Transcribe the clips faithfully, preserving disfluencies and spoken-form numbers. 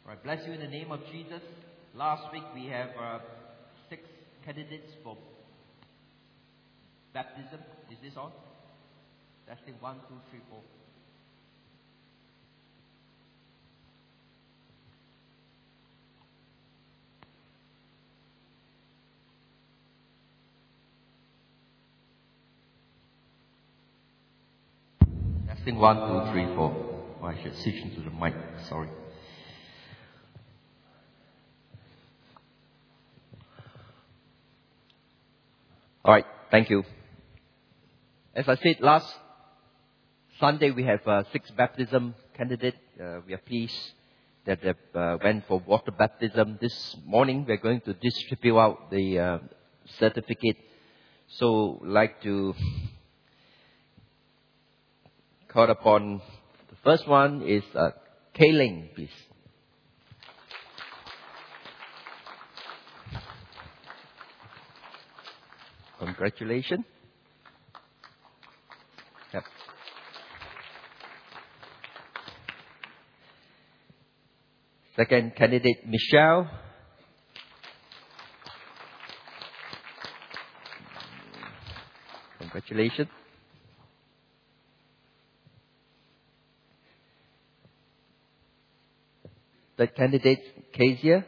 Right, bless you in the name of Jesus. Last week we have uh, six candidates for baptism. Is this on? Testing one, two, three, four. Testing one, two, three, four. Oh, I should switch into the mic. Sorry. All right. Thank you. As I said last Sunday, we have uh, six baptism candidates. Uh, we are pleased that they uh, went for water baptism. This morning, we're going to distribute out the uh, certificate. So, like to call upon the first one is uh, Kayling, please. Congratulations. Yep. Second candidate, Michelle. Congratulations. Third candidate, Kezia.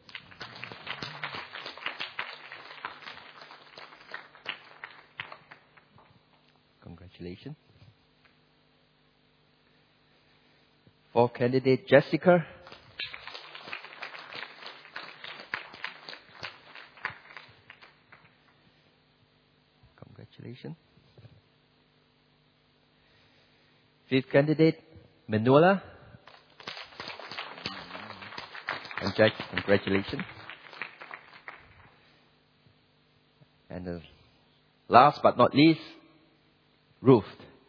Congratulations. Fourth candidate, Jessica. Congratulations. Fifth candidate, Manuela. And Jack, congratulations. And uh, last but not least, Ruth.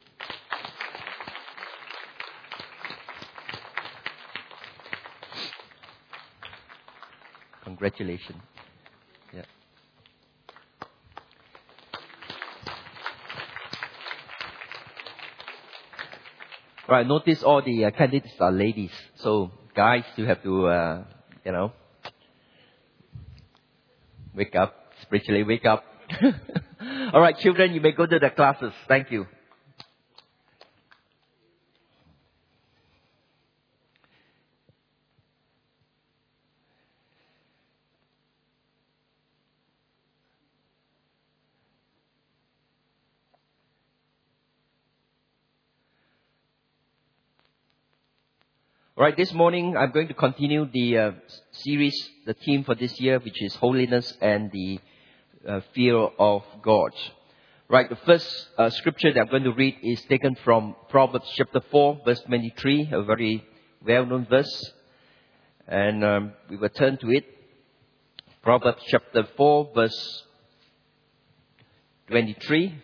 Congratulations. Yeah. Right, notice all the uh, candidates are ladies. So, guys, you have to, uh, you know, wake up, spiritually wake up. All right, children, you may go to the classes. Thank you. All right, this morning I'm going to continue the uh, series, the theme for this year, which is holiness and the uh, fear of God. Right, the first uh, scripture that I'm going to read is taken from Proverbs chapter four, verse twenty-three, a very well-known verse. And um, we will turn to it. Proverbs chapter four, verse twenty-three.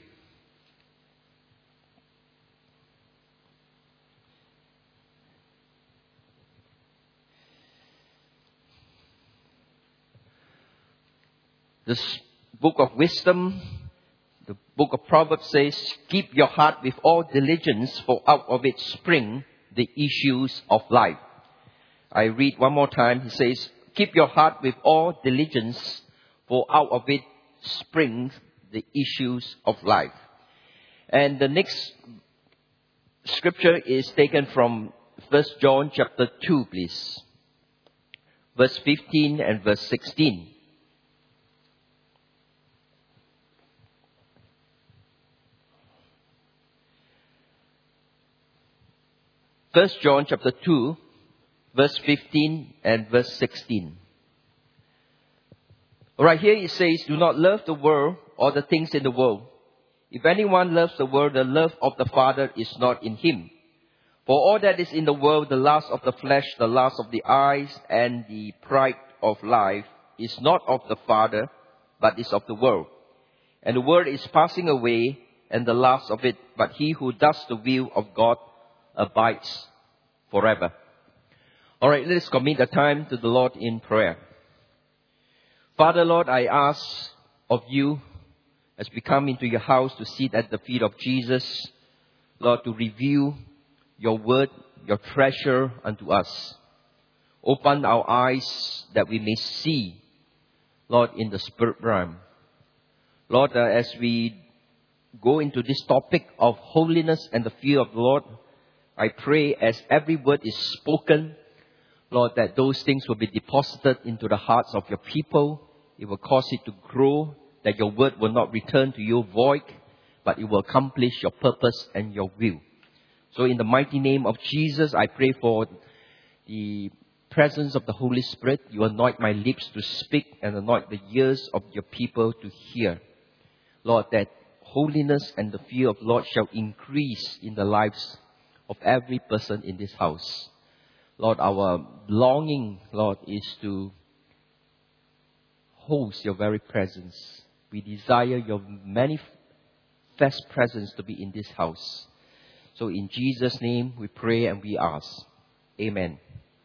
This book of wisdom, the book of Proverbs says, keep your heart with all diligence, for out of it spring the issues of life. I read one more time. He says, keep your heart with all diligence, for out of it springs the issues of life. And the next scripture is taken from First John chapter two, please. Verse fifteen and verse sixteen. First John chapter two, verse fifteen and verse sixteen. Alright, here it says, do not love the world or the things in the world. If anyone loves the world, the love of the Father is not in him. For all that is in the world, the lust of the flesh, the lust of the eyes, and the pride of life, is not of the Father, but is of the world. And the world is passing away, and the lust of it, but he who does the will of God abides forever. All right, let's commit the time to the Lord in prayer. Father, Lord, I ask of you, as we come into your house to sit at the feet of Jesus, Lord, to reveal your word, your treasure unto us. Open our eyes that we may see, Lord, in the spirit realm. Lord, uh, as we go into this topic of holiness and the fear of the Lord, I pray as every word is spoken, Lord, that those things will be deposited into the hearts of your people. It will cause it to grow, that your word will not return to you void, but it will accomplish your purpose and your will. So in the mighty name of Jesus, I pray for the presence of the Holy Spirit. You anoint my lips to speak and anoint the ears of your people to hear. Lord, that holiness and the fear of the Lord shall increase in the lives of every person in this house. Lord, our longing, Lord, is to host your very presence. We desire your manifest presence to be in this house. So in Jesus' name we pray and we ask. Amen.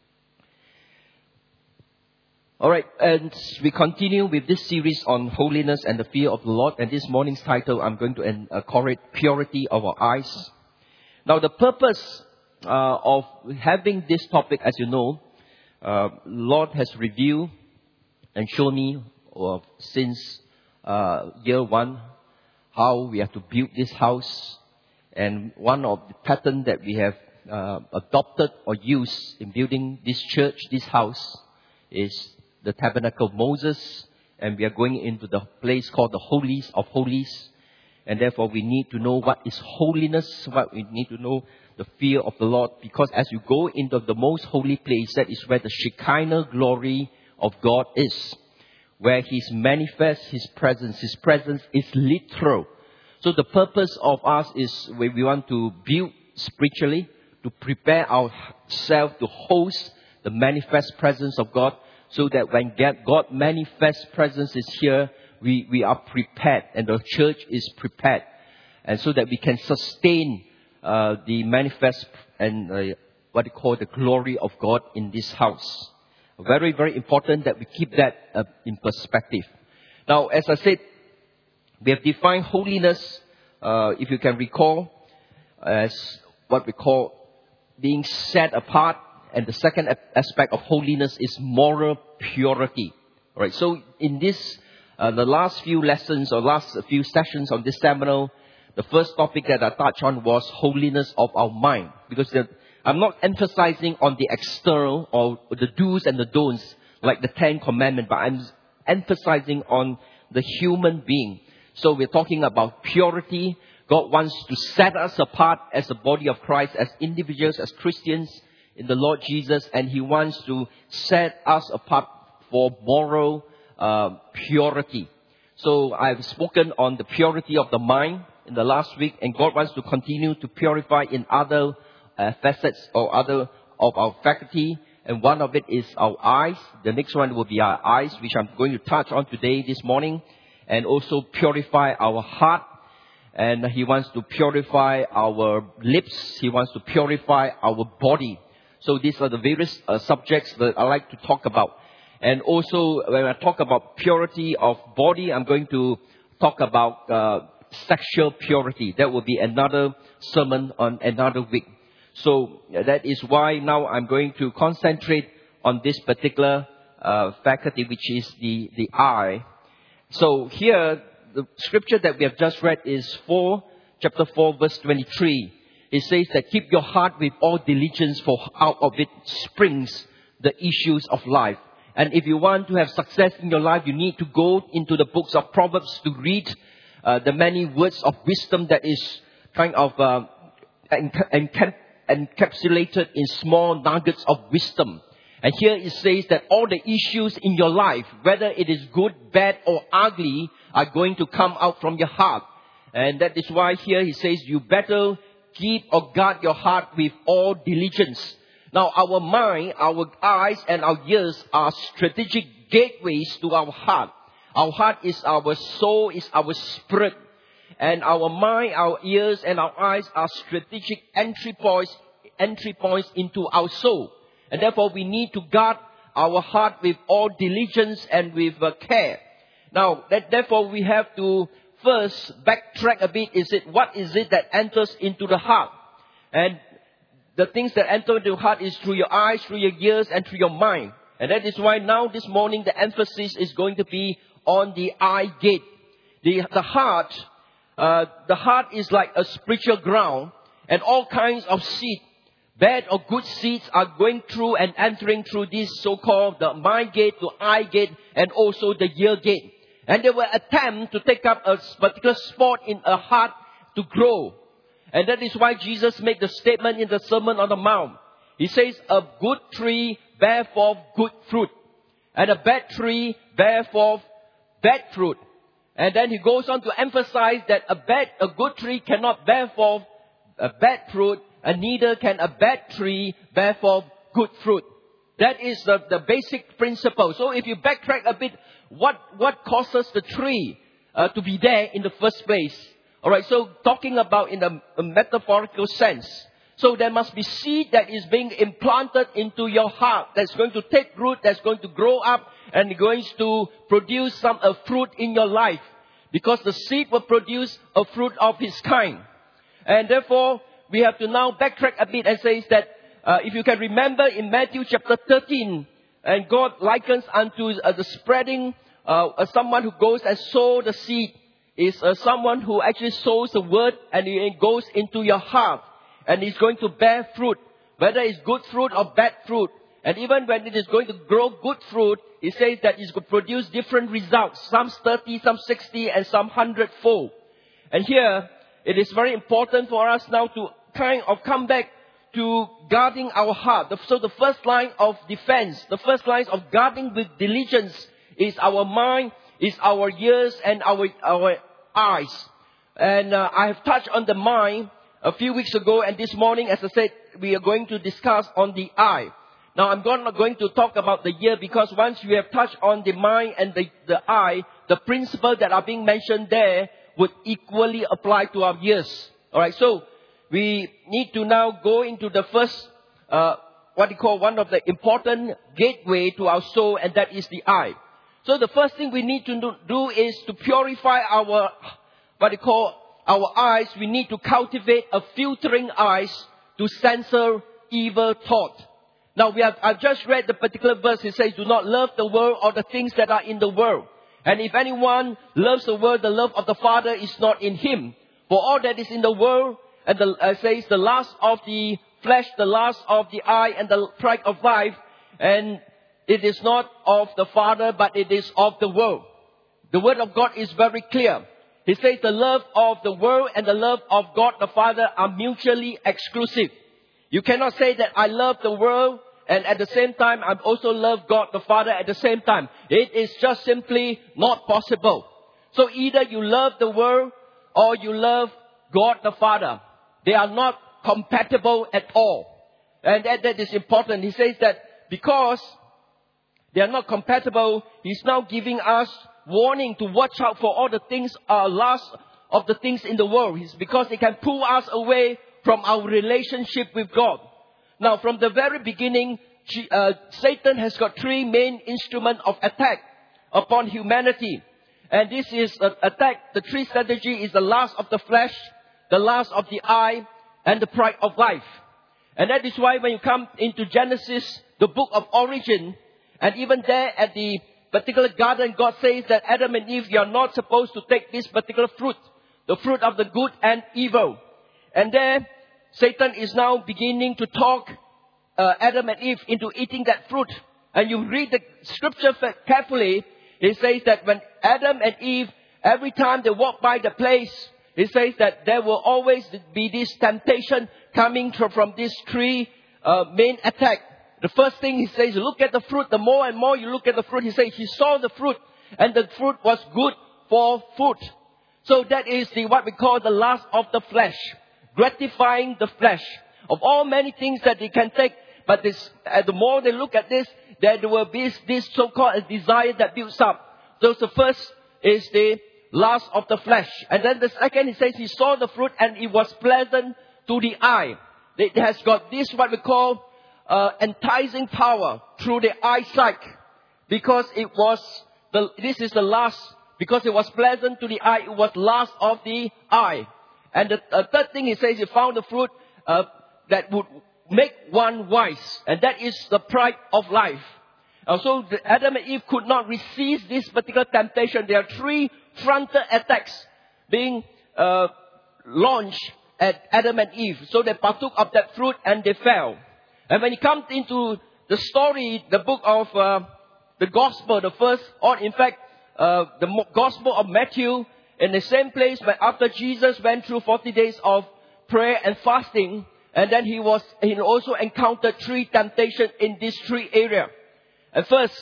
Alright, and we continue with this series on holiness and the fear of the Lord. And this morning's title, I'm going to uh, call it Purity of Our Eyes. Now the purpose uh, of having this topic, as you know, uh, Lord has revealed and shown me uh, since uh, year one how we have to build this house. And one of the pattern that we have uh, adopted or used in building this church, this house, is the tabernacle of Moses. And we are going into the place called the Holies of Holies. And therefore we need to know what is holiness, what we need to know the fear of the Lord. Because as you go into the most holy place, that is where the Shekinah glory of God is. Where He's manifest His presence. His presence is literal. So the purpose of us is when we want to build spiritually, to prepare ourselves to host the manifest presence of God, so that when God manifest presence is here, we, we are prepared and the church is prepared. And so that we can sustain uh, the manifest and uh, what they call the glory of God in this house. Very, very important that we keep that uh, in perspective. Now, as I said, we have defined holiness, uh, if you can recall, as what we call being set apart. And the second aspect of holiness is moral purity. All right. So in this, uh, the last few lessons or last few sessions on this seminar, the first topic that I touched on was holiness of our mind. Because the, I'm not emphasizing on the external or the do's and the don'ts like the Ten Commandments, but I'm emphasizing on the human being. So we're talking about purity. God wants to set us apart as the body of Christ, as individuals, as Christians in the Lord Jesus. And He wants to set us apart for moral uh, purity. So I've spoken on the purity of the mind in the last week. And God wants to continue to purify in other uh, facets or other of our faculty. And one of it is our eyes. The next one will be our eyes, which I'm going to touch on today, this morning. And also purify our heart. And He wants to purify our lips. He wants to purify our body. So these are the various uh, subjects that I like to talk about. And also when I talk about purity of body, I'm going to talk about uh, sexual purity. That will be another sermon on another week. So that is why now I'm going to concentrate on this particular uh, faculty, which is the, the eye. So here, the scripture that we have just read is four, chapter four, verse twenty-three. It says that keep your heart with all diligence, for out of it springs the issues of life. And if you want to have success in your life, you need to go into the books of Proverbs to read uh, the many words of wisdom that is kind of uh, enca- encapsulated in small nuggets of wisdom. And here it says that all the issues in your life, whether it is good, bad or ugly, are going to come out from your heart. And that is why here he says you better keep or guard your heart with all diligence. Now our mind, our eyes and our ears are strategic gateways to our heart. Our heart is our soul, is our spirit. And our mind, our ears and our eyes are strategic entry points, entry points into our soul. And therefore we need to guard our heart with all diligence and with uh, care. Now, that, therefore we have to first backtrack a bit. Is it, what is it that enters into the heart? And the things that enter into your heart is through your eyes, through your ears, and through your mind. And that is why now this morning the emphasis is going to be on the eye gate. The, the heart, uh, the heart is like a spiritual ground, and all kinds of seed, bad or good seeds, are going through and entering through this so-called the mind gate, the eye gate, and also the ear gate. And they will attempt to take up a particular spot in a heart to grow. And that is why Jesus made the statement in the Sermon on the Mount. He says, a good tree bear forth good fruit, and a bad tree bear forth bad fruit. And then he goes on to emphasize that a bad, a good tree cannot bear forth a bad fruit, and neither can a bad tree bear forth good fruit. That is the, the basic principle. So if you backtrack a bit, what, what causes the tree uh, to be there in the first place? Alright, so talking about in a, a metaphorical sense. So there must be seed that is being implanted into your heart, that's going to take root, that's going to grow up, and going to produce some a fruit in your life. Because the seed will produce a fruit of his kind. And therefore, we have to now backtrack a bit and say that, uh, if you can remember in Matthew chapter thirteen, and God likens unto uh, the spreading, uh, uh, someone who goes and sows the seed, is uh, someone who actually sows the word, and it goes into your heart. And it's going to bear fruit, whether it's good fruit or bad fruit. And even when it is going to grow good fruit, it says that it's going to produce different results. Some thirty, some sixty, and some hundredfold. And here, it is very important for us now to kind of come back to guarding our heart. So the first line of defense, the first line of guarding with diligence is our mind, is our ears, and our, our eyes. And uh, I have touched on the mind a few weeks ago, and this morning, as I said, we are going to discuss on the eye. Now, I'm not going to talk about the ear, because once we have touched on the mind and the, the eye, the principles that are being mentioned there would equally apply to our ears. Alright, so we need to now go into the first, uh, what we call one of the important gateway to our soul, and that is the eye. So the first thing we need to do is to purify our, what we call our eyes. We need to cultivate a filtering eyes to censor evil thought. Now we have, I've just read the particular verse. It says, do not love the world or the things that are in the world. And if anyone loves the world, the love of the Father is not in him. For all that is in the world, and the, uh, says the lust of the flesh, the lust of the eye, and the pride of life, and it is not of the Father, but it is of the world. The word of God is very clear. He says the love of the world and the love of God the Father are mutually exclusive. You cannot say that I love the world and at the same time I also love God the Father at the same time. It is just simply not possible. So either you love the world or you love God the Father. They are not compatible at all. And that, that is important. He says that because they are not compatible, He's now giving us warning to watch out for all the things, uh, lust of the things in the world. It's because it can pull us away from our relationship with God. Now, from the very beginning, uh, Satan has got three main instruments of attack upon humanity. And this is an attack. The three strategy is the lust of the flesh, the lust of the eye, and the pride of life. And that is why when you come into Genesis, the book of origin, and even there at the particular garden, God says that Adam and Eve, you are not supposed to take this particular fruit, the fruit of the good and evil. And there, Satan is now beginning to talk uh, Adam and Eve into eating that fruit. And you read the scripture carefully, it says that when Adam and Eve, every time they walk by the place, it says that there will always be this temptation coming from, from these three uh, main attack. The first thing he says, look at the fruit. The more and more you look at the fruit, he says he saw the fruit, and the fruit was good for food. So that is the what we call the lust of the flesh, gratifying the flesh. Of all many things that they can take, but this, uh, the more they look at this, there will be this so-called desire that builds up. So the first is the lust of the flesh. And then the second, he says he saw the fruit and it was pleasant to the eye. It has got this what we call uh, enticing power through the eyesight. Because it was, the, this is the lust, because it was pleasant to the eye, it was lust of the eye. And the uh, third thing he says, he found the fruit uh, that would make one wise. And that is the pride of life. And so the Adam and Eve could not resist this particular temptation. There are three frontal attacks being uh, launched at Adam and Eve. So they partook of that fruit and they fell. And when it comes into the story, the book of uh, the Gospel, the first, or in fact, uh, the Gospel of Matthew, in the same place where after Jesus went through forty days of prayer and fasting, and then he was, he also encountered three temptations in these three areas. And first,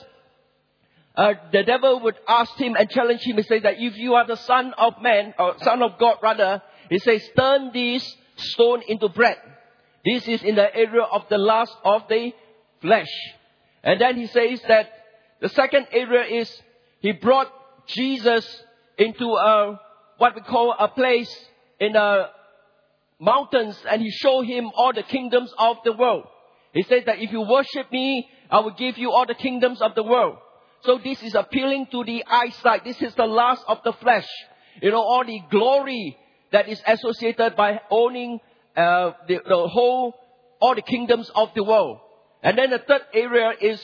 uh, the devil would ask him and challenge him and say that if you are the son of man, or son of God rather, he says, turn this stone into bread. This is in the area of the lust of the flesh. And then he says that the second area is he brought Jesus into a, what we call a place in the mountains, and he showed him all the kingdoms of the world. He says that if you worship me, I will give you all the kingdoms of the world. So this is appealing to the eyesight. This is the lust of the flesh. You know, all the glory that is associated by owning uh, the, the whole, all the kingdoms of the world. And then the third area is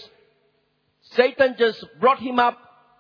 Satan just brought him up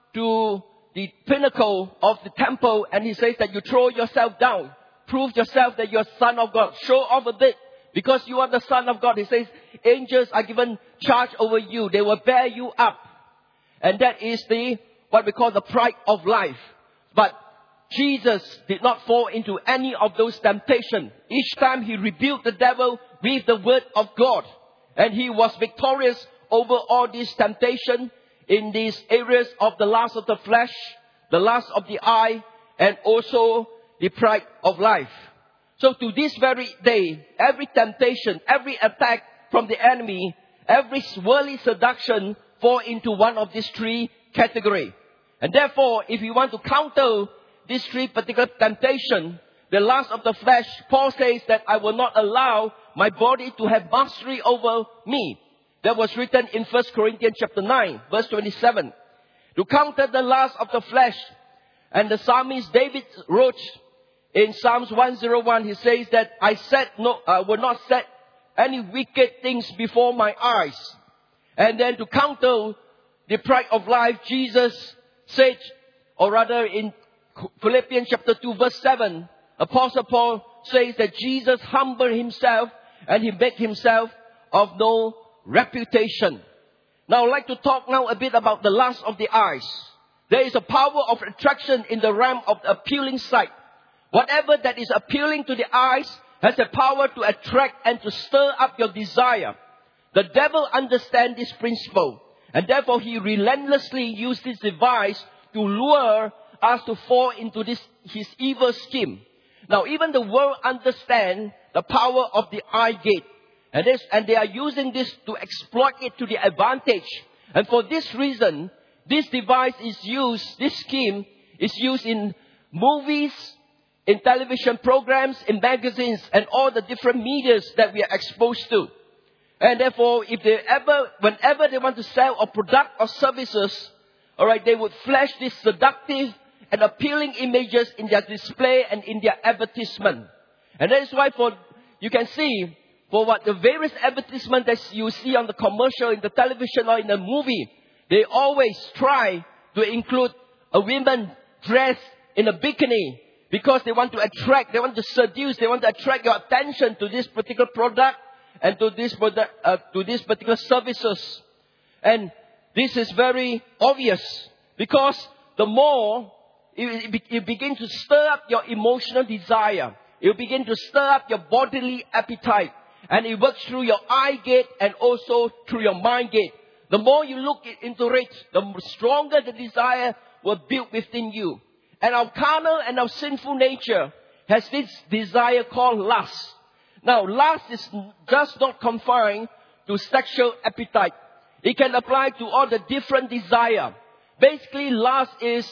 to the pinnacle of the temple, and he says that you throw yourself down. Prove yourself that you're son of God. Show off a bit. Because you are the son of God. He says, angels are given charge over you. They will bear you up. And that is the, what we call the pride of life. But Jesus did not fall into any of those temptations. Each time he rebuked the devil with the word of God. And he was victorious over all these temptations in these areas of the lust of the flesh, the lust of the eye, and also the pride of life. So to this very day, every temptation, every attack from the enemy, every worldly seduction fall into one of these three categories. And therefore, if you want to counter these three particular temptations, the lust of the flesh, Paul says that I will not allow my body to have mastery over me. That was written in First Corinthians chapter nine, verse twenty-seven. To counter the lust of the flesh, and the psalmist David wrote in Psalms one oh one, he says that I set no, uh, will not set any wicked things before my eyes. And then to counter the pride of life, Jesus said, or rather in Philippians chapter two, verse seven, Apostle Paul says that Jesus humbled himself and he made himself of no reputation. Now I'd like to talk now a bit about the lust of the eyes. There is a power of attraction in the realm of the appealing sight. Whatever that is appealing to the eyes has the power to attract and to stir up your desire. The devil understands this principle, and therefore he relentlessly uses this device to lure us to fall into this his evil scheme. Now, even the world understands the power of the eye gate, and this, and they are using this to exploit it to their advantage. And for this reason, this device is used, this scheme is used in movies, in television programs, in magazines, and all the different medias that we are exposed to. And therefore, if they ever, whenever they want to sell a product or services, alright, they would flash these seductive and appealing images in their display and in their advertisement. And that is why for, you can see, for what the various advertisements that you see on the commercial, in the television or in the movie, they always try to include a woman dressed in a bikini, because they want to attract, they want to seduce, they want to attract your attention to this particular product and to this product, uh, to these particular services. And this is very obvious, because the more it, it, it begins to stir up your emotional desire, it will begin to stir up your bodily appetite, and it works through your eye gate and also through your mind gate. The more you look into it, the stronger the desire will build within you. And our carnal and our sinful nature has this desire called lust. Now, lust is just not confined to sexual appetite. It can apply to all the different desire. Basically, lust is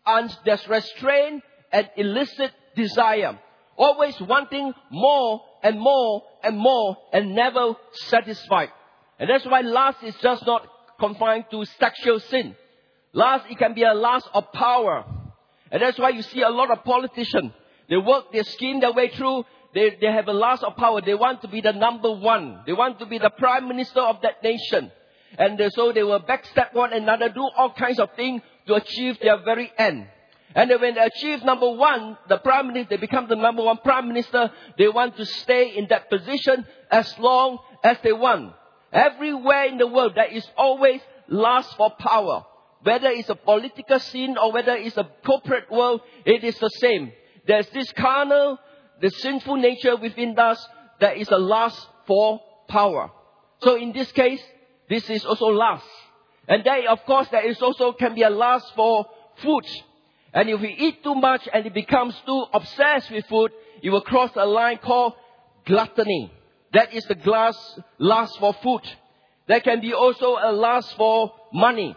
unrestrained and illicit desire. Always wanting more and more and more and never satisfied. And that's why lust is just not confined to sexual sin. Lust, it can be a lust of power. And that's why you see a lot of politicians. They work, they scheme their way through. they, they have a lust of power. They want to be the number one. They want to be the prime minister of that nation. And uh, so they will backstab one another, do all kinds of things to achieve their very end. And then when they achieve number one, the prime minister, they become the number one prime minister. They want to stay in that position as long as they want. Everywhere in the world, there is always lust for power. Whether it's a political scene or whether it's a corporate world, it is the same. There's this carnal, the sinful nature within us. There is a lust for power. So in this case, this is also lust. And there, of course, there is also can be a lust for food. And if we eat too much and it becomes too obsessed with food, it will cross a line called gluttony. That is the glass lust for food. There can be also a lust for money.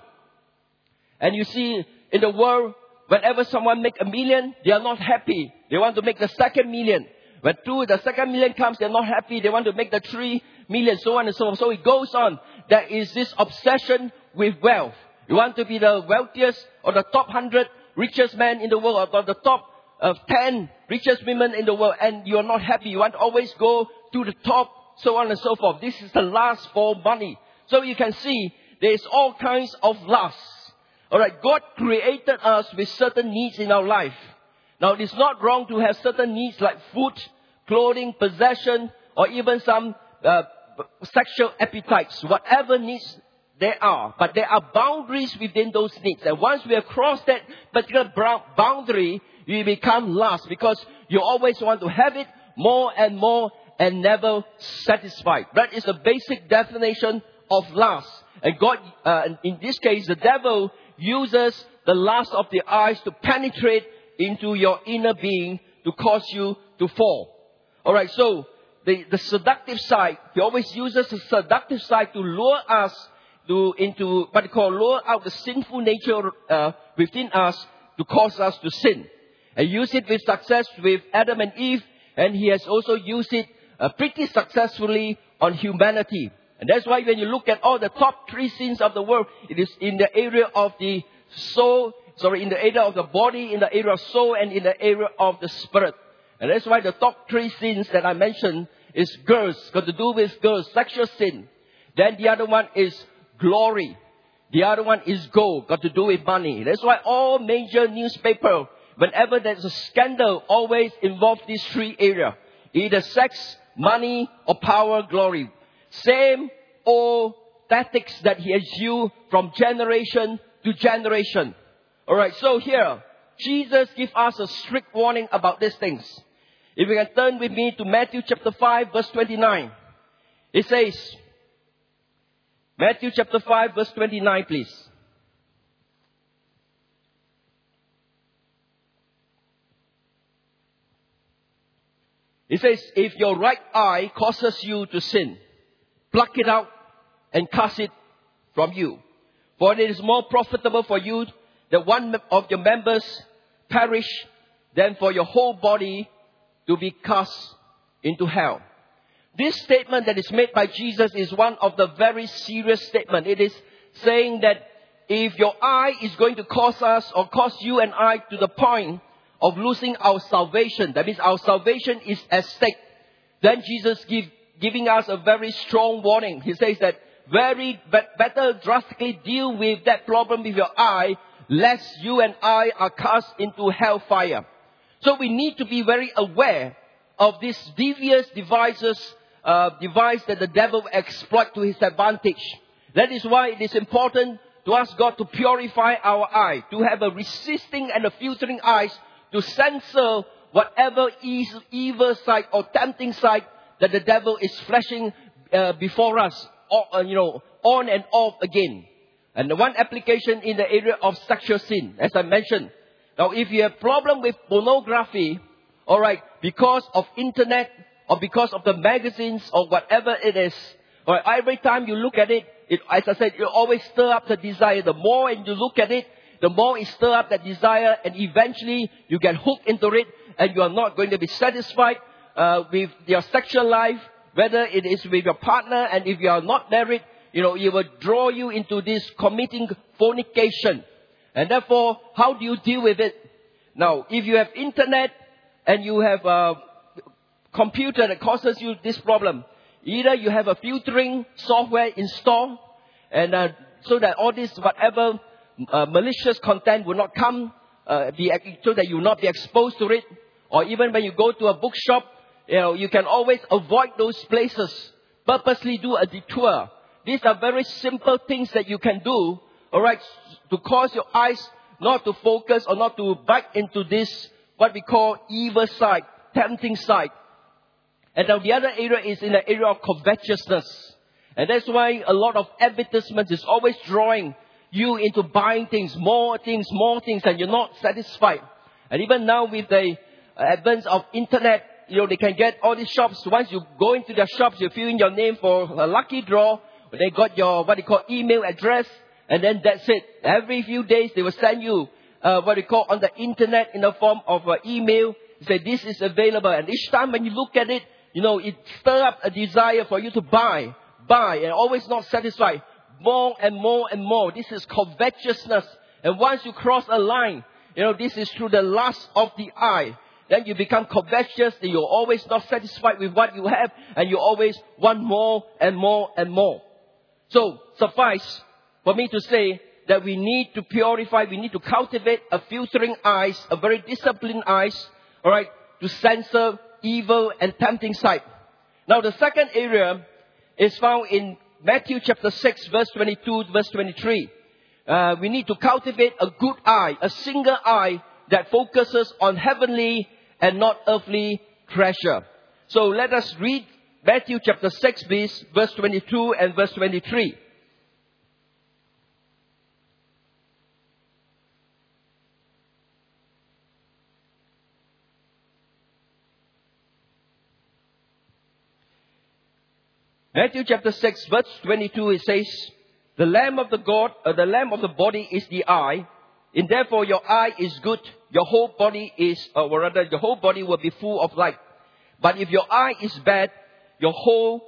And you see, in the world, whenever someone makes a million, they are not happy. They want to make the second million. When two, the second million comes, they're not happy. They want to make the three million, so on and so on. So it goes on. There is this obsession with wealth. You want to be the wealthiest or the top hundred richest man in the world, or the top uh, ten richest women in the world, and you are not happy. You want to always go to the top, so on and so forth. This is the lust for money. So you can see there is all kinds of lust. Alright, God created us with certain needs in our life. Now it is not wrong to have certain needs like food, clothing, possession, or even some uh, sexual appetites. Whatever needs there are. But there are boundaries within those needs. And once we have crossed that particular boundary, you become lust. Because you always want to have it more and more and never satisfied. That is the basic definition of lust. And God, uh, in this case, the devil uses the lust of the eyes to penetrate into your inner being to cause you to fall. Alright, so the, the seductive side, he always uses the seductive side to lure us to into what they call lure out the sinful nature uh, within us to cause us to sin. And use it with success with Adam and Eve, and he has also used it uh, pretty successfully on humanity. And that's why when you look at all the top three sins of the world, it is in the area of the soul, sorry, in the area of the body, in the area of soul, and in the area of the spirit. And that's why the top three sins that I mentioned is girls, got to do with girls, sexual sin. Then the other one is glory. The other one is gold, got to do with money. That's why all major newspaper, whenever there's a scandal, always involve these three areas. Either sex, money, or power, glory. Same old tactics that he has used from generation to generation. Alright, so here, Jesus gives us a strict warning about these things. If you can turn with me to Matthew chapter five, verse twenty-nine. It says, Matthew chapter five, verse twenty-nine, please. It says, if your right eye causes you to sin, pluck it out and cast it from you. For it is more profitable for you that one of your members perish than for your whole body to be cast into hell. This statement that is made by Jesus is one of the very serious statements. It is saying that if your eye is going to cause us or cause you and I to the point of losing our salvation, that means our salvation is at stake, then Jesus give, giving us a very strong warning. He says that very better drastically deal with that problem with your eye, lest you and I are cast into hellfire. So we need to be very aware of these devious devices, uh, device that the devil will exploit to his advantage. That is why it is important to ask God to purify our eye, to have a resisting and a filtering eyes to censor whatever is evil side or tempting side that the devil is flashing uh, before us, or, uh, you know, on and off again. And the one application in the area of sexual sin, as I mentioned. Now, if you have problem with pornography, all right, because of internet or because of the magazines or whatever it is, all right, every time you look at it, it, as I said, you always stir up the desire. The more you look at it, the more it stir up that desire, and eventually you get hooked into it, and you are not going to be satisfied uh, with your sexual life, whether it is with your partner, and if you are not married, you know, it will draw you into this committing fornication. And therefore, how do you deal with it? Now, if you have internet and you have uh, computer that causes you this problem. Either you have a filtering software installed, and uh, so that all this whatever uh, malicious content will not come, uh, be, so that you will not be exposed to it. Or even when you go to a bookshop, you know, you can always avoid those places. Purposely do a detour. These are very simple things that you can do, alright, to cause your eyes not to focus or not to back into this, what we call evil side, tempting side. And now the other area is in the area of covetousness. And that's why a lot of advertisements is always drawing you into buying things, more things, more things, and you're not satisfied. And even now with the advance of internet, you know, they can get all these shops. Once you go into their shops, you fill in your name for a lucky draw. They got your, what they call, email address. And then that's it. Every few days, they will send you, uh, what they call on the internet in the form of an email. Say, this is available. And each time when you look at it, you know, it stirs up a desire for you to buy, buy, and always not satisfied. More and more and more. This is covetousness. And once you cross a line, you know, this is through the lust of the eye. Then you become covetous, and you're always not satisfied with what you have, and you always want more and more and more. So, suffice for me to say that we need to purify, we need to cultivate a filtering eyes, a very disciplined eyes, alright, to censor evil and tempting sight. Now, the second area is found in Matthew chapter six, verse twenty-two to verse twenty-three. Uh, we need to cultivate a good eye, a single eye that focuses on heavenly and not earthly treasure. So let us read Matthew chapter six, please, verse twenty-two and verse twenty-three. Matthew chapter six, verse twenty-two, it says, The lamp of the God, uh, the lamp of the body is the eye. And therefore your eye is good, your whole body is, or rather, your whole body will be full of light. But if your eye is bad, your whole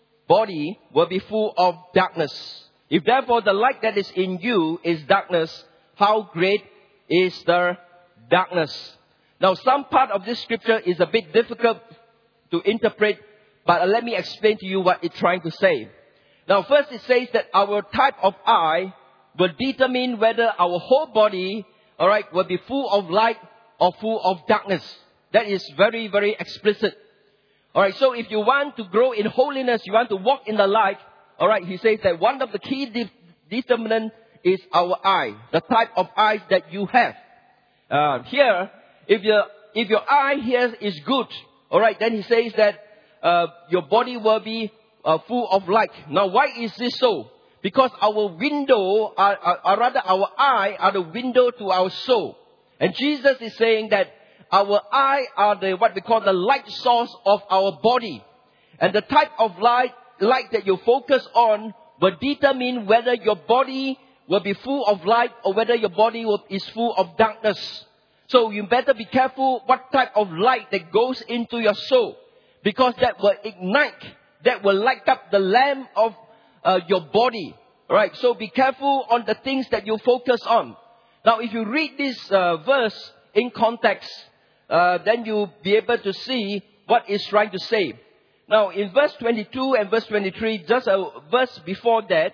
body will be full of darkness. If therefore the light that is in you is darkness, how great is the darkness? Now, some part of this scripture is a bit difficult to interpret, but let me explain to you what it's trying to say. Now, first it says that our type of eye will determine whether our whole body, alright, will be full of light or full of darkness. That is very, very explicit. Alright, so if you want to grow in holiness, you want to walk in the light, alright, he says that one of the key de- determinants is our eye, the type of eyes that you have. Uh, here, if your, if your eye here is good, alright, then he says that uh, your body will be uh, full of light. Now, why is this so? Because our window, are, are, or rather our eye, are the window to our soul. And Jesus is saying that our eye are the what we call the light source of our body. And the type of light, light that you focus on will determine whether your body will be full of light or whether your body will, is full of darkness. So you better be careful what type of light that goes into your soul. Because that will ignite, that will light up the lamp of Uh, your body. Alright, so be careful on the things that you focus on. Now, if you read this uh, verse in context, uh, then you'll be able to see what it's trying to say. Now, in verse twenty-two and verse twenty-three, just a verse before that,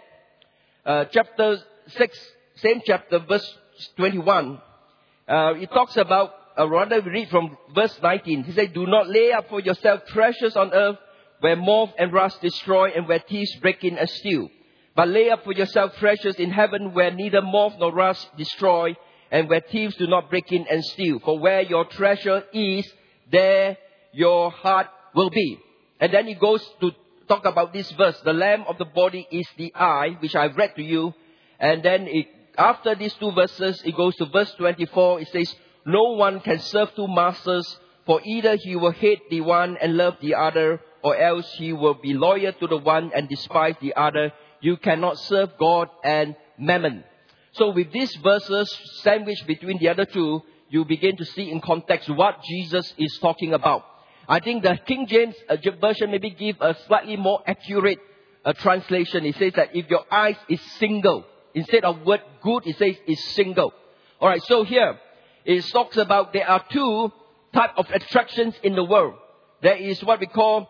uh, chapter six, same chapter, verse twenty-one, uh, it talks about, uh, rather we read from verse nineteen. He said, Do not lay up for yourself treasures on earth, where moth and rust destroy and where thieves break in and steal. But lay up for yourself treasures in heaven where neither moth nor rust destroy and where thieves do not break in and steal. For where your treasure is, there your heart will be. And then he goes to talk about this verse. The lamp of the body is the eye, which I've read to you. And then it, after these two verses, it goes to verse twenty-four. It says, No one can serve two masters, for either he will hate the one and love the other, or else he will be loyal to the one and despise the other. You cannot serve God and mammon. So with these verses sandwiched between the other two, you begin to see in context what Jesus is talking about. I think the King James version maybe give a slightly more accurate uh, translation. It says that if your eyes is single, instead of word good, it says is single. Alright, so here it talks about there are two type of attractions in the world. there is what we call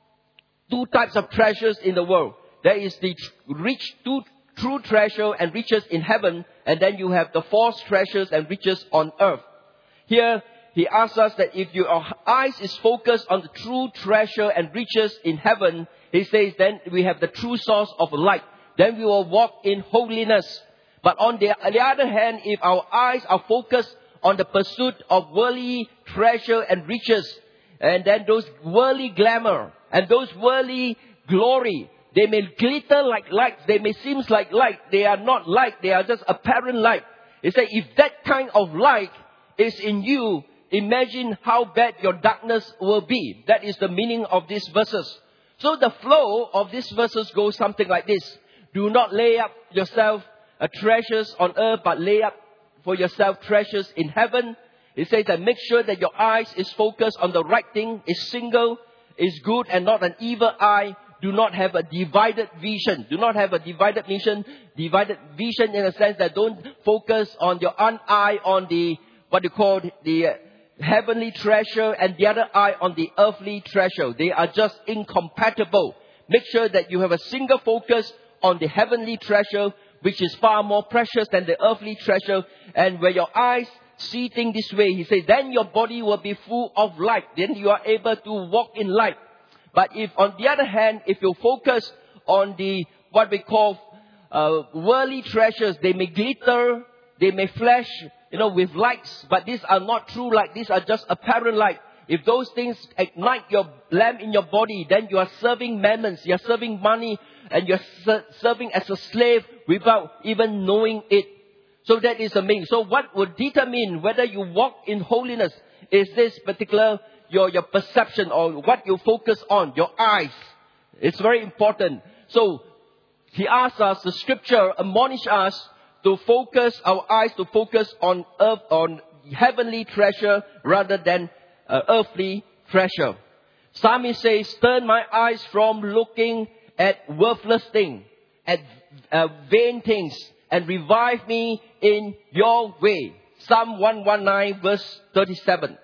two types of treasures in the world. There is the rich, two, true treasure and riches in heaven, and then you have the false treasures and riches on earth. Here, he asks us that if your eyes is focused on the true treasure and riches in heaven, he says then we have the true source of light. Then we will walk in holiness. But on the, on the other hand, if our eyes are focused on the pursuit of worldly treasure and riches, and then those worldly glamour and those worldly glory, they may glitter like light, they may seem like light, they are not light, they are just apparent light. He says if that kind of light is in you, imagine how bad your darkness will be. That is the meaning of these verses. So the flow of these verses goes something like this. Do not lay up yourself uh, treasures on earth, but lay up for yourself treasures in heaven. It says that make sure that your eyes is focused on the right thing, is single, is good and not an evil eye. Do not have a divided vision. Do not have a divided vision. Divided vision in a sense that don't focus on your one eye on the, what you call the uh, heavenly treasure and the other eye on the earthly treasure. They are just incompatible. Make sure that you have a single focus on the heavenly treasure, which is far more precious than the earthly treasure. And where your eyes see things this way, he says, then your body will be full of light. Then you are able to walk in light. But if, on the other hand, if you focus on the, what we call uh, worldly treasures, they may glitter, they may flash, you know, with lights, but these are not true light. These are just apparent light. If those things ignite your lamp in your body, then you are serving mammons, you are serving money, and you are ser- serving as a slave without even knowing it. So that is the meaning. So what would determine whether you walk in holiness is this particular Your, your perception or what you focus on, your eyes. It's very important. So, he asks us, the scripture admonish us to focus our eyes, to focus on earth, on heavenly treasure rather than uh, earthly treasure. Psalmist says, turn my eyes from looking at worthless things, at uh, vain things, and revive me in your way. Psalm one nineteen verse thirty-seven.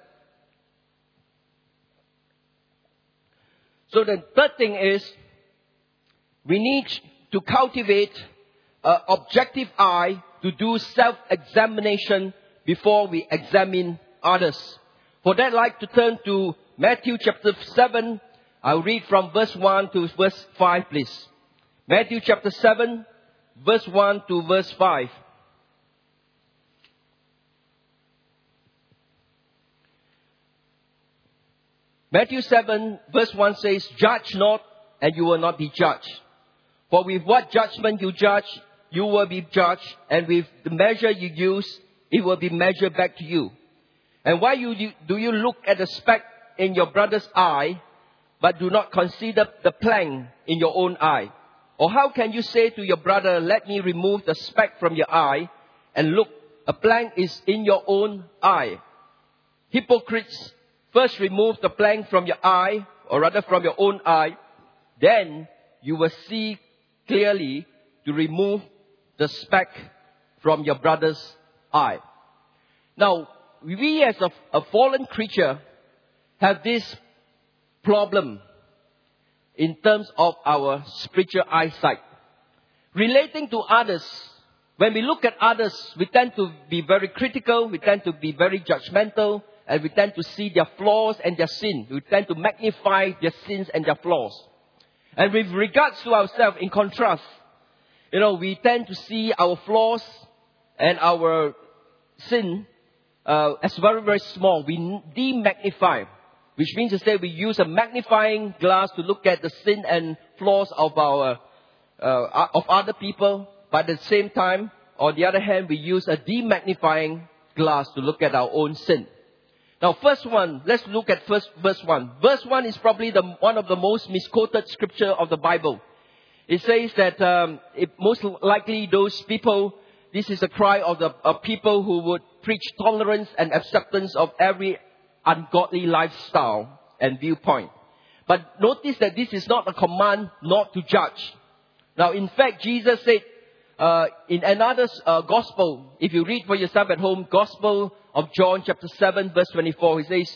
So the third thing is, we need to cultivate an objective eye to do self-examination before we examine others. For that, I'd like to turn to Matthew chapter seven. I'll read from verse one to verse five, please. Matthew chapter seven, verse one to verse five. Matthew seven verse one says, judge not, and you will not be judged. For with what judgment you judge, you will be judged, and with the measure you use, it will be measured back to you. And why you, you, do you look at the speck in your brother's eye, but do not consider the plank in your own eye? Or how can you say to your brother, let me remove the speck from your eye, and look, a plank is in your own eye? Hypocrites! First remove the plank from your eye, or rather from your own eye. Then you will see clearly to remove the speck from your brother's eye. Now, we as a, a fallen creature have this problem in terms of our spiritual eyesight. Relating to others, when we look at others, we tend to be very critical, we tend to be very judgmental, and we tend to see their flaws and their sin. We tend to magnify their sins and their flaws. And with regards to ourselves, in contrast, you know, we tend to see our flaws and our sin uh, as very, very small. We de-magnify, which means to say we use a magnifying glass to look at the sin and flaws of our uh, of other people. But at the same time, on the other hand, we use a de-magnifying glass to look at our own sin. Now, first one, let's look at first verse one. Verse one is probably the one of the most misquoted scripture of the Bible. It says that um, it, most likely those people, this is a cry of the of people who would preach tolerance and acceptance of every ungodly lifestyle and viewpoint. But notice that this is not a command not to judge. Now, in fact, Jesus said uh, in another uh, gospel, if you read for yourself at home, Gospel of John chapter seven verse twenty-four, he says,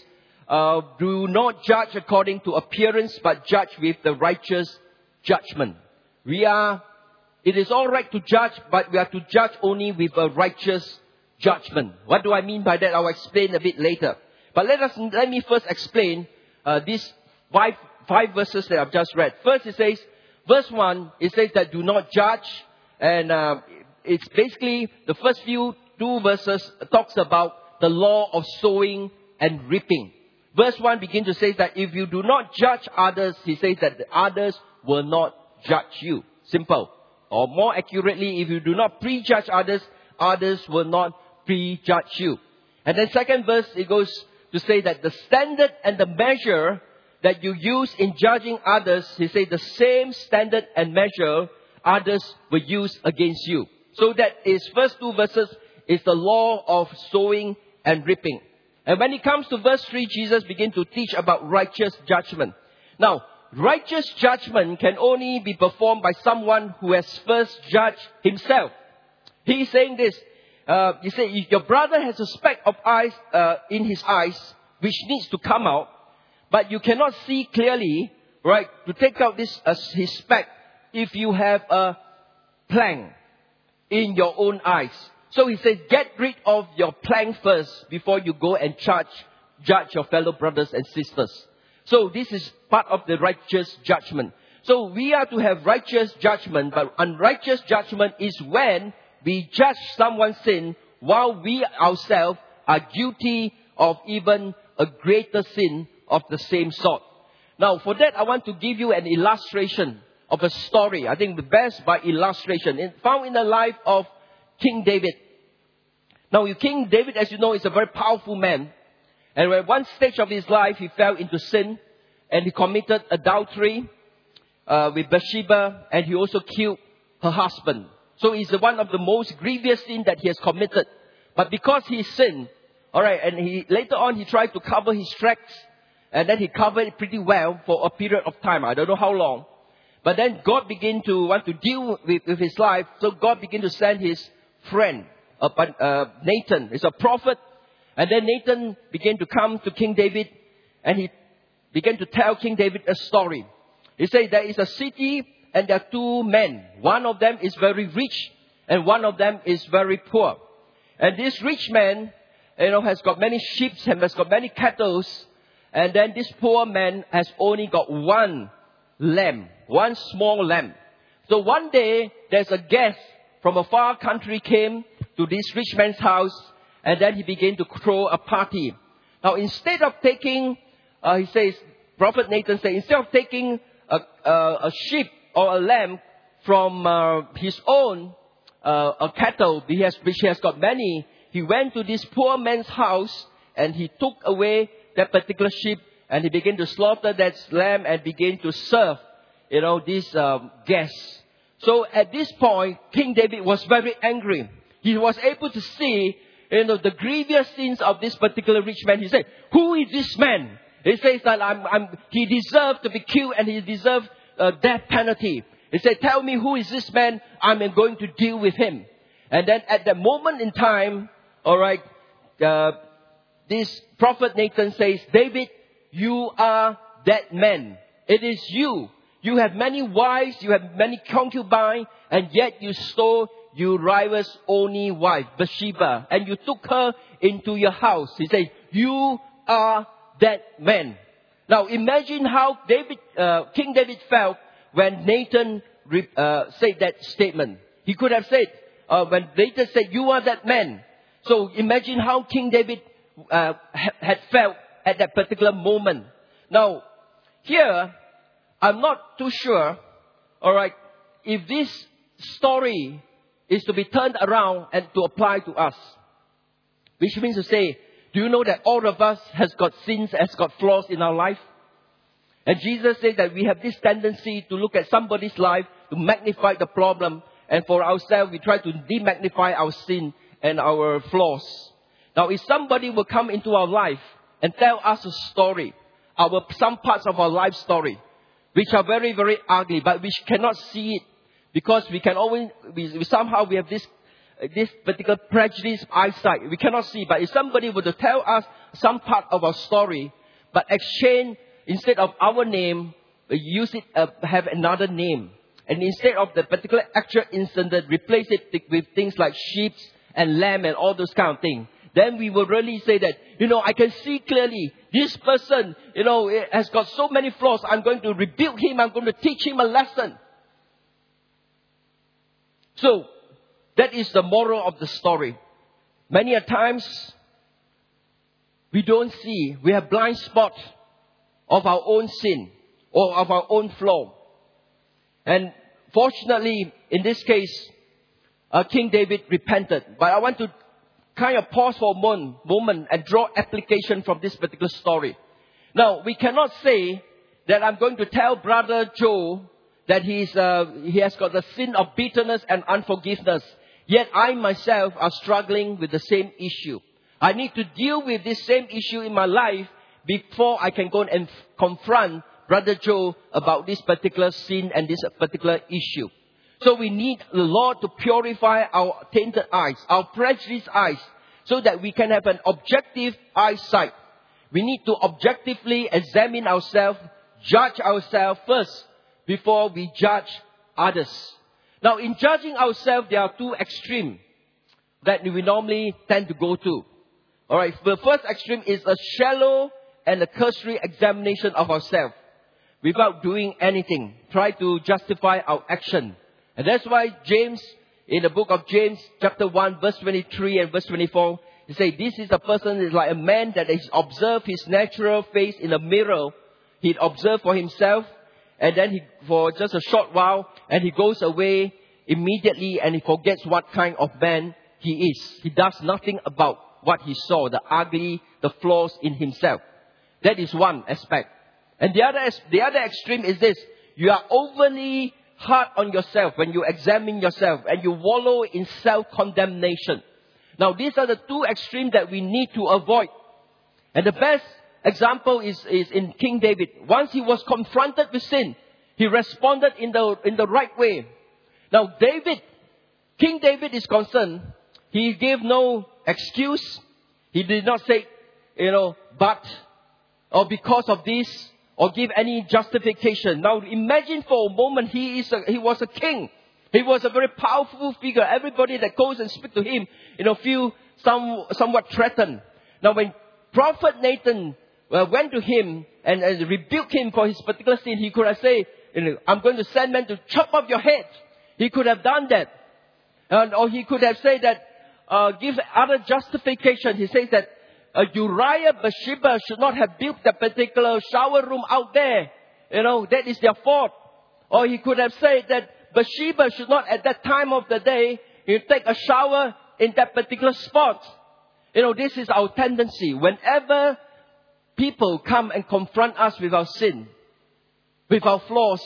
uh, do not judge according to appearance, but judge with the righteous judgment. We are, it is all right to judge, but we are to judge only with a righteous judgment. What do I mean by that? I'll explain a bit later. But let us, let me first explain uh, these five, five verses that I've just read. First it says, verse one, it says that do not judge. And uh, it's basically, the first few two verses talks about the law of sowing and reaping. Verse one begins to say that if you do not judge others, he says that the others will not judge you. Simple. Or more accurately, if you do not prejudge others, others will not prejudge you. And then second verse, it goes to say that the standard and the measure that you use in judging others, he says the same standard and measure others will use against you. So that is first two verses is the law of sowing and reaping. And when it comes to verse three, Jesus begins to teach about righteous judgment. Now, righteous judgment can only be performed by someone who has first judged himself. He is saying this. Uh, he said, if your brother has a speck of eyes uh, in his eyes, which needs to come out, but you cannot see clearly, right, to take out this uh, his speck, if you have a plank in your own eyes. So he says, get rid of your plank first before you go and judge, judge your fellow brothers and sisters. So this is part of the righteous judgment. So we are to have righteous judgment, but unrighteous judgment is when we judge someone's sin while we ourselves are guilty of even a greater sin of the same sort. Now, for that, I want to give you an illustration of a story. I think the best by illustration. It's found in the life of King David. Now, King David, as you know, is a very powerful man. And at one stage of his life, he fell into sin. And he committed adultery uh, with Bathsheba. And he also killed her husband. So it's one of the most grievous sins that he has committed. But because he sinned, alright, and he later on he tried to cover his tracks. And then he covered it pretty well for a period of time. I don't know how long. But then God began to want to deal with, with his life. So God began to send his friend, uh, uh, Nathan. He's a prophet. And then Nathan began to come to King David. And he began to tell King David a story. He said there is a city and there are two men. One of them is very rich and one of them is very poor. And this rich man, you know, has got many sheep and has got many cattle. And then this poor man has only got one lamb, one small lamb. So one day, there's a guest from a far country came to this rich man's house, and then he began to throw a party. Now, instead of taking, uh, he says, Prophet Nathan said, instead of taking a, a, a sheep or a lamb from uh, his own uh, a cattle, he has, which he has got many, he went to this poor man's house, and he took away that particular sheep, and he began to slaughter that lamb and began to serve, you know, these um, guests. So at this point, King David was very angry. He was able to see, you know, the grievous sins of this particular rich man. He said, "Who is this man?" He says that I'm, I'm, he deserved to be killed and he deserved a death penalty. He said, "Tell me who is this man? I'm going to deal with him." And then at that moment in time, all right, uh, this prophet Nathan says, "David, you are that man. It is you. You have many wives, you have many concubines, and yet you stole Uriah's only wife, Bathsheba, and you took her into your house." He says, "You are that man." Now imagine how David, uh, King David felt when Nathan uh, said that statement. He could have said, uh, when Nathan said, "You are that man." So imagine how King David uh, had felt at that particular moment. Now, here, I'm not too sure, alright, if this story is to be turned around and to apply to us. Which means to say, do you know that all of us has got sins, has got flaws in our life? And Jesus said that we have this tendency to look at somebody's life, to magnify the problem, and for ourselves, we try to demagnify our sin and our flaws. Now, if somebody will come into our life and tell us a story, our some parts of our life story, which are very, very ugly, but we cannot see it because we can always, we, we somehow we have this, this particular prejudice eyesight. We cannot see. But if somebody were to tell us some part of our story, but exchange, instead of our name, we use it, uh, have another name. And instead of the particular actual incident, replace it with things like sheep and lamb and all those kind of things. Then we will really say that, you know, I can see clearly this person, you know, has got so many flaws. I'm going to rebuke him. I'm going to teach him a lesson. So, that is the moral of the story. Many a times, we don't see, we have blind spots of our own sin or of our own flaw. And fortunately, in this case, uh, King David repented. But I want to kind of pause for a moment, moment and draw application from this particular story. Now, we cannot say that I'm going to tell Brother Joe that he's, uh, he has got the sin of bitterness and unforgiveness. Yet I myself are struggling with the same issue. I need to deal with this same issue in my life before I can go and confront Brother Joe about this particular sin and this particular issue. So we need the Lord to purify our tainted eyes, our prejudiced eyes, so that we can have an objective eyesight. We need to objectively examine ourselves, judge ourselves first before we judge others. Now, in judging ourselves, there are two extremes that we normally tend to go to. Alright, the first extreme is a shallow and a cursory examination of ourselves without doing anything. Try to justify our action. And that's why James, in the book of James, chapter one, verse twenty-three and verse twenty-four, he says, this is a person is like a man that has observed his natural face in a mirror. He'd observe for himself, and then he, for just a short while, and he goes away immediately, and he forgets what kind of man he is. He does nothing about what he saw, the ugly, the flaws in himself. That is one aspect. And the other, the other extreme is this. You are overly hard on yourself when you examine yourself and you wallow in self-condemnation. Now, these are the two extremes that we need to avoid. And the best example is, is in King David. Once he was confronted with sin, he responded in the, in the right way. Now, David, King David is concerned. He gave no excuse. He did not say, you know, but, or because of this, or give any justification. Now imagine for a moment he is a, he was a king. He was a very powerful figure. Everybody that goes and speak to him, you know, feel some, somewhat threatened. Now when Prophet Nathan uh, went to him and, and rebuked him for his particular sin, he could have said, you know, I'm going to send men to chop off your head. He could have done that. And, or he could have said that, uh, give other justification. He says that, Uh, Uriah Bathsheba should not have built that particular shower room out there. You know, that is their fault. Or he could have said that Bathsheba should not at that time of the day, you take a shower in that particular spot. You know, this is our tendency. Whenever people come and confront us with our sin, with our flaws,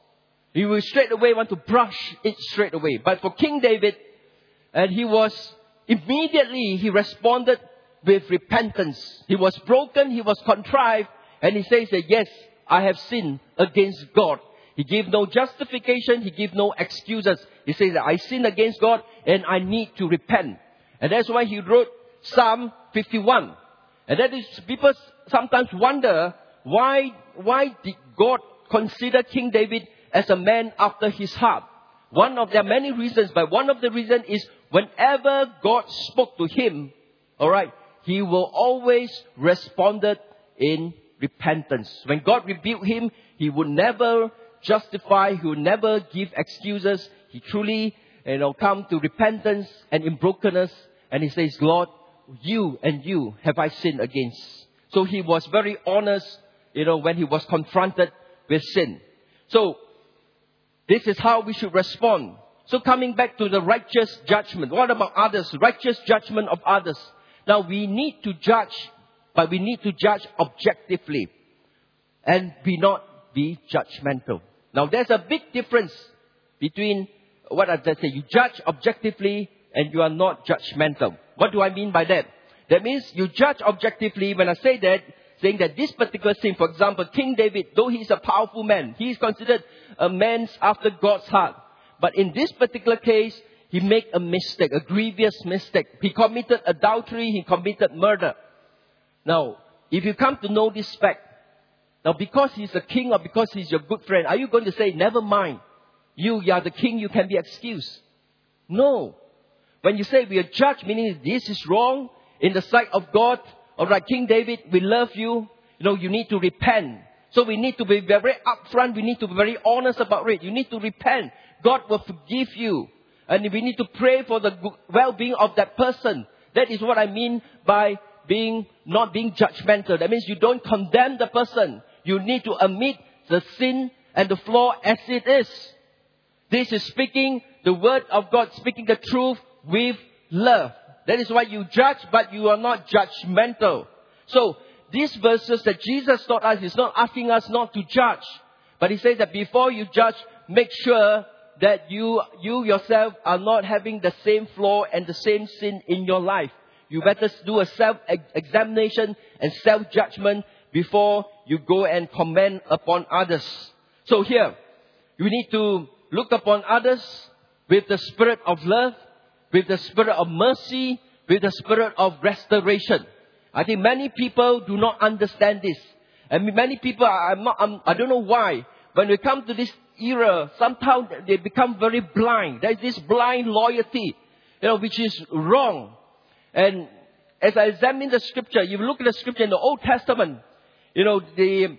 we will straight away want to brush it straight away. But for King David, and he was, immediately he responded with repentance. He was broken, he was contrived, and he says that, yes, I have sinned against God. He gave no justification, he gave no excuses. He says that I sinned against God and I need to repent. And that's why he wrote Psalm fifty-one. And that is, people sometimes wonder, why, why did God consider King David as a man after his heart? One of, there are many reasons, but one of the reasons is whenever God spoke to him, alright, he will always respond in repentance. When God rebuked him, he would never justify, he would never give excuses. He truly, you know, come to repentance and in brokenness. And he says, Lord, you and you have I sinned against. So he was very honest, you know, when he was confronted with sin. So this is how we should respond. So coming back to the righteous judgment. What about others? Righteous judgment of others. Now we need to judge, but we need to judge objectively and be not be judgmental. Now there's a big difference between what I just say. You judge objectively and you are not judgmental. What do I mean by that? That means you judge objectively. When I say that, saying that this particular sin, for example, King David, though he's a powerful man, he is considered a man after God's heart. But in this particular case, he made a mistake, a grievous mistake. He committed adultery, he committed murder. Now, if you come to know this fact, now because he's a king or because he's your good friend, are you going to say, never mind, you, you are the king, you can be excused? No. When you say we are judged, meaning this is wrong in the sight of God, alright, King David, we love you, you know, you need to repent. So we need to be very upfront, we need to be very honest about it. You need to repent. God will forgive you. And we need to pray for the well-being of that person. That is what I mean by being not being judgmental. That means you don't condemn the person. You need to admit the sin and the flaw as it is. This is speaking the word of God, speaking the truth with love. That is why you judge, but you are not judgmental. So, these verses that Jesus taught us is not asking us not to judge. But he says that before you judge, make sure that you, you yourself are not having the same flaw and the same sin in your life. You better do a self-examination and self-judgment before you go and comment upon others. So here, you need to look upon others with the spirit of love, with the spirit of mercy, with the spirit of restoration. I think many people do not understand this. And many people, I'm not, I'm, I don't know why, when we come to this era, sometimes they become very blind. There is this blind loyalty, you know, which is wrong. And as I examine the scripture, you look at the scripture in the Old Testament, you know, the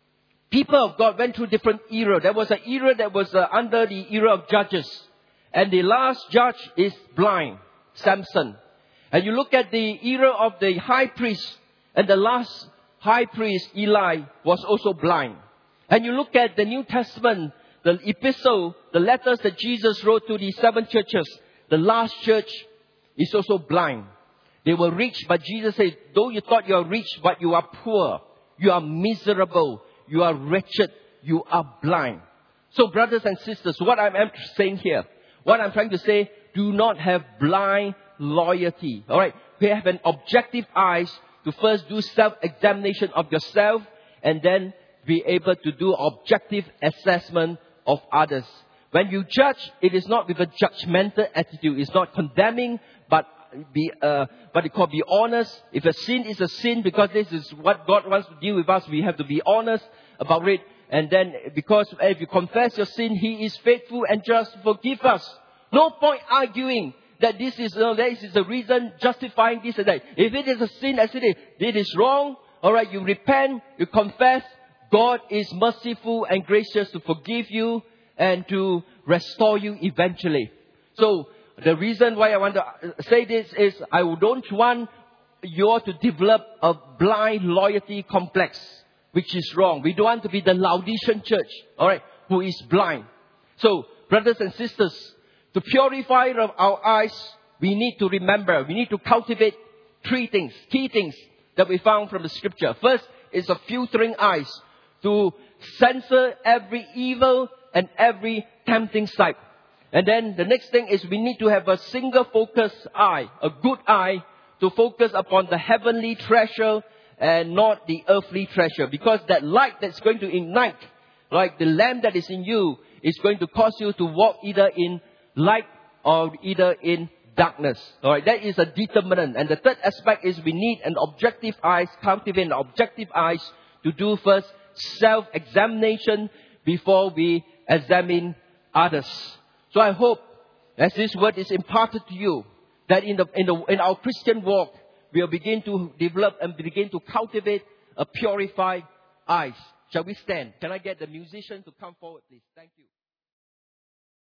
people of God went through different era. There was an era that was uh, under the era of judges. And the last judge is blind, Samson. And you look at the era of the high priest, and the last high priest, Eli, was also blind. And you look at the New Testament, the epistle, the letters that Jesus wrote to the seven churches, the last church is also blind. They were rich, but Jesus said, though you thought you are rich, but you are poor, you are miserable, you are wretched, you are blind. So brothers and sisters, what I'm saying here, what I'm trying to say, do not have blind loyalty. Alright, we have an objective eyes to first do self-examination of yourself and then be able to do objective assessment of others. When you judge, it is not with a judgmental attitude. It's not condemning, but be uh, but it could be honest. If a sin is a sin, because this is what God wants to deal with us, we have to be honest about it. And then, because if you confess your sin, He is faithful and just to forgive us. No point arguing that this is, uh, this is the reason, justifying this and that. If it is a sin, as it is, it is wrong. Alright, you repent, you confess. God is merciful and gracious to forgive you and to restore you eventually. So, the reason why I want to say this is I don't want you all to develop a blind loyalty complex, which is wrong. We don't want to be the Laodicean church, alright, who is blind. So, brothers and sisters, to purify our eyes, we need to remember, we need to cultivate three things, key things that we found from the scripture. First is a filtering eyes to censor every evil and every tempting sight. And then the next thing is we need to have a single focus eye, a good eye, to focus upon the heavenly treasure and not the earthly treasure. Because that light that's going to ignite, like the lamp that is in you, is going to cause you to walk either in light or either in darkness. Alright, that is a determinant. And the third aspect is we need an objective eyes, cultivate an objective eyes to do first self-examination before we examine others. So I hope, as this word is imparted to you, that in the in the in our Christian walk, we will begin to develop and begin to cultivate a purified eyes. Shall we stand? Can I get the musician to come forward, please? Thank you.